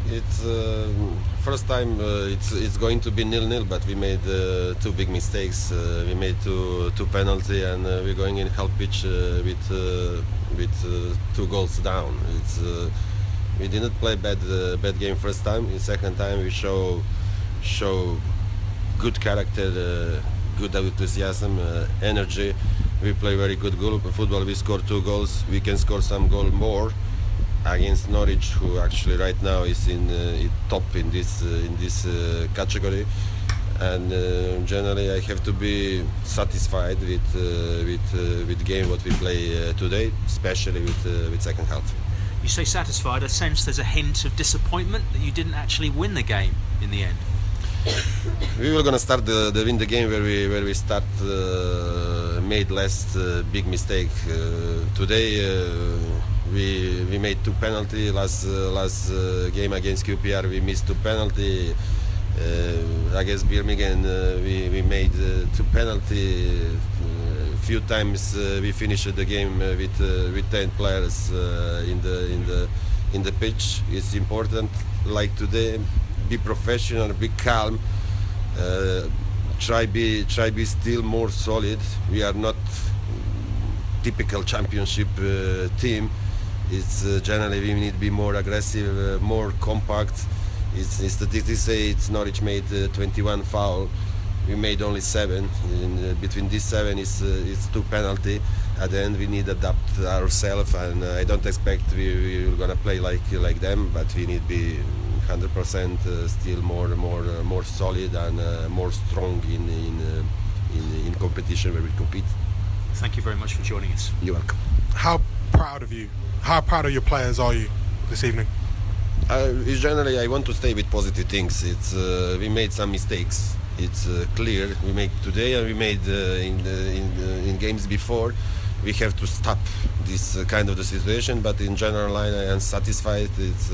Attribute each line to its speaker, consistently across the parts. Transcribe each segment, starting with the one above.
Speaker 1: It's first time it's going to be 0-0, but we made two big mistakes. We made two penalty, and we're going in half pitch with two goals down. We didn't play bad game first time. In second time we show good character, good enthusiasm, energy. We play very good football. We score two goals. We can score some goal more against Norwich, who actually right now is in top in this category. And generally, I have to be satisfied with game what we play today, especially with second half.
Speaker 2: You say satisfied. I sense there's a hint of disappointment that you didn't actually win the game in the end.
Speaker 1: We were gonna start the win the game where we start made less big mistake. Today we made two penalty. Last game against QPR we missed two penalty. Against Birmingham we made two penalty. Few times we finished the game with 10 players in the pitch. It's important, like today, be professional, be calm, try be still more solid. We are not typical championship team. It's generally we need to be more aggressive, more compact. Statistics say Norwich made 21 foul. We made only 7. Between these 7 is two penalty. At the end, we need to adapt ourselves, and I don't expect we're gonna play like them, but we need to be 100% still more solid and more strong in competition where we compete.
Speaker 2: Thank you very much for joining us.
Speaker 1: You're welcome.
Speaker 3: How proud of your players are you this evening?
Speaker 1: Generally, I want to stay with positive things. We made some mistakes. It's clear we made today, and we made in games before. We have to stop this kind of the situation. But in general line, I am satisfied. It's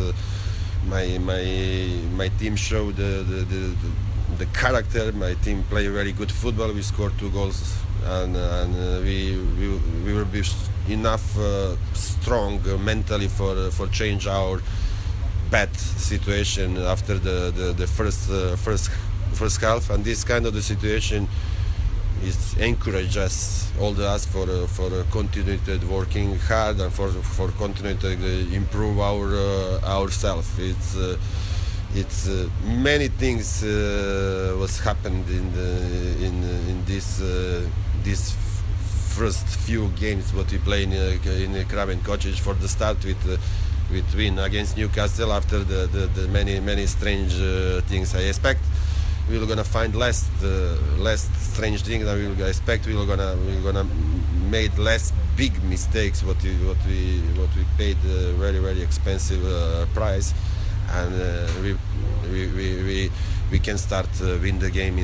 Speaker 1: my team showed the character. My team play very good football. We scored 2 goals, and we will be enough strong mentally for change our bad situation after the first half. And this kind of the situation is encourage us for continued working hard and for continued improve ourselves. It's many things was happened in this first few games what we play in Craven Cottage. For the start with win against Newcastle, after the many strange things I expect. We're gonna find less strange things than we will expect. We're gonna made less big mistakes. What we paid very expensive price, and we can start win the game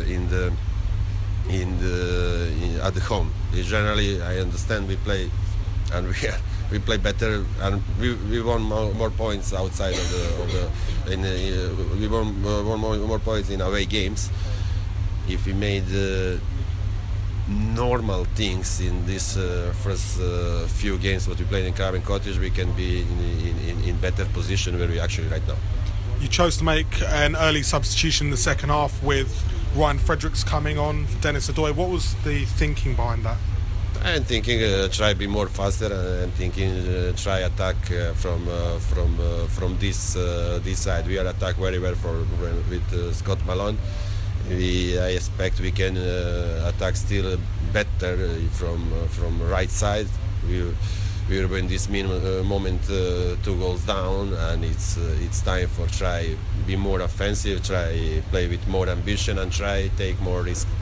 Speaker 1: at the home. Generally, I understand we play, and we play better, and we won more points outside we won more points in away games. If we made normal things in this first few games what we played in Craven Cottage, we can be in better position where we actually right now.
Speaker 3: You chose to make an early substitution in the second half with Ryan Fredericks coming on for Denis Odoi. What was the thinking behind that?
Speaker 1: I'm thinking try be more faster. I'm thinking try attack from this side. We are attack very well with Scott Malone. I expect we can attack still better from right side. We were in this moment 2 goals down, and it's time for try be more offensive, try play with more ambition, and try take more risk.